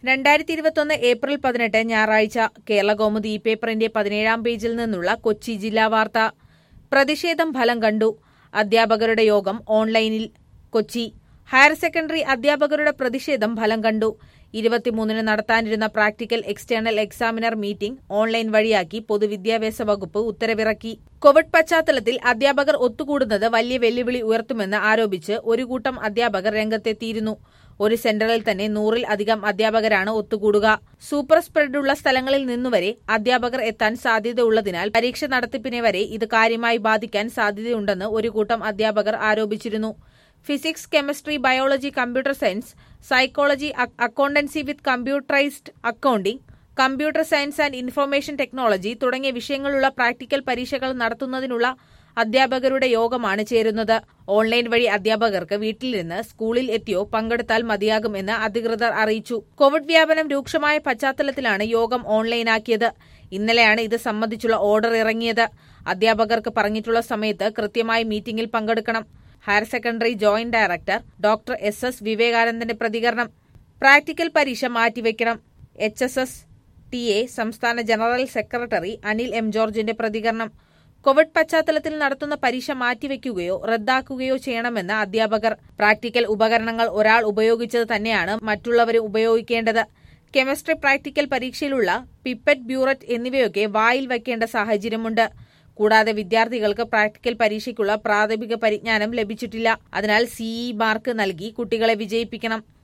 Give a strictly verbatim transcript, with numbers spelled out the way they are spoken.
രണ്ടായിരത്തി ഇരുപത്തൊന്ന് ഏപ്രിൽ പതിനെട്ട് ഞായറാഴ്ച കേരളകൗമുദി ഈ പേപ്പറിന്റെ പതിനേഴാം പേജിൽ നിന്നുള്ള കൊച്ചി ജില്ലാ വാർത്ത. പ്രതിഷേധം ഫലം കണ്ടു. അധ്യാപകരുടെ യോഗം ഓൺലൈനിൽ. കൊച്ചി ഹയർ സെക്കൻഡറി അധ്യാപകരുടെ പ്രതിഷേധം ഫലം കണ്ടു. ഇരുപത്തിമൂന്നിന് നടത്താനിരുന്ന practical external examiner meeting online വഴിയാക്കി പൊതുവിദ്യാഭ്യാസ വകുപ്പ് ഉത്തരവിറക്കി. കോവിഡ് പശ്ചാത്തലത്തിൽ അധ്യാപകർ ഒത്തുകൂടുന്നത് വലിയ വെല്ലുവിളി ഉയർത്തുമെന്ന് ആരോപിച്ച് ഒരു കൂട്ടം അധ്യാപകർ രംഗത്തെത്തിയിരുന്നു. ഒരു സെന്ററിൽ തന്നെ നൂറിൽ അധികം അധ്യാപകരാണ് ഒത്തുകൂടുക. സൂപ്പർ സ്പ്രെഡുള്ള സ്ഥലങ്ങളിൽ നിന്നുവരെ അധ്യാപകർ എത്താൻ സാധ്യതയുള്ളതിനാൽ പരീക്ഷ നടത്തിപ്പിനെ വരെ ഇത് കാര്യമായി ബാധിക്കാൻ സാധ്യതയുണ്ടെന്ന് ഒരു കൂട്ടം അധ്യാപകർ ആരോപിച്ചിരുന്നു. Physics, chemistry, biology, computer science, psychology, accountancy with computerised accounting, computer science and information technology തുടങ്ങിയ വിഷയങ്ങളുള്ള പ്രാക്ടിക്കൽ പരീക്ഷകൾ നടത്തുന്നതിനുള്ള അധ്യാപകരുടെ യോഗമാണ് ചേരുന്നത്. ഓൺലൈൻ വഴി അധ്യാപകർക്ക് വീട്ടിലിരുന്ന് സ്കൂളിൽ എത്തിയോ പങ്കെടുത്താൽ മതിയാകും എന്ന് അധികൃതർ അറിയിച്ചു. കോവിഡ് വ്യാപനം രൂക്ഷമായ പശ്ചാത്തലത്തിലാണ് യോഗം ഓൺലൈനാക്കിയത്. ഇന്നലെയാണ് ഇത് സംബന്ധിച്ചുള്ള ഓർഡർ ഇറങ്ങിയത്. അധ്യാപകർക്ക് പറഞ്ഞിട്ടുള്ള സമയത്ത് കൃത്യമായി മീറ്റിംഗിൽ പങ്കെടുക്കണം. Higher secondary joint director doctor S S വിവേകാനന്ദന്റെ പ്രതികരണം. പ്രാക്ടിക്കൽ പരീക്ഷ മാറ്റിവെക്കണം. H S S T A സംസ്ഥാന ജനറൽ സെക്രട്ടറി അനിൽ എം ജോർജിന്റെ പ്രതികരണം. കോവിഡ് പശ്ചാത്തലത്തിൽ നടത്തുന്ന പരീക്ഷ മാറ്റിവെക്കുകയോ റദ്ദാക്കുകയോ ചെയ്യണമെന്ന് അധ്യാപകർ. പ്രാക്ടിക്കൽ ഉപകരണങ്ങൾ ഒരാൾ ഉപയോഗിച്ചത് തന്നെയാണ് മറ്റുള്ളവരും ഉപയോഗിക്കേണ്ടത്. കെമിസ്ട്രി പ്രാക്ടിക്കൽ പരീക്ഷയിലുള്ള പിപ്പറ്റ്, ബ്യൂററ്റ് എന്നിവയൊക്കെ വായിൽ വയ്ക്കേണ്ട സാഹചര്യമുണ്ട്. കൂടാതെ വിദ്യാർത്ഥികൾക്ക് പ്രാക്ടിക്കൽ പരീക്ഷയ്ക്കുള്ള പ്രാഥമിക പരിജ്ഞാനം ലഭിച്ചിട്ടില്ല. അതിനാൽ സിഇ മാർക്ക് നൽകി കുട്ടികളെ വിജയിപ്പിക്കണം.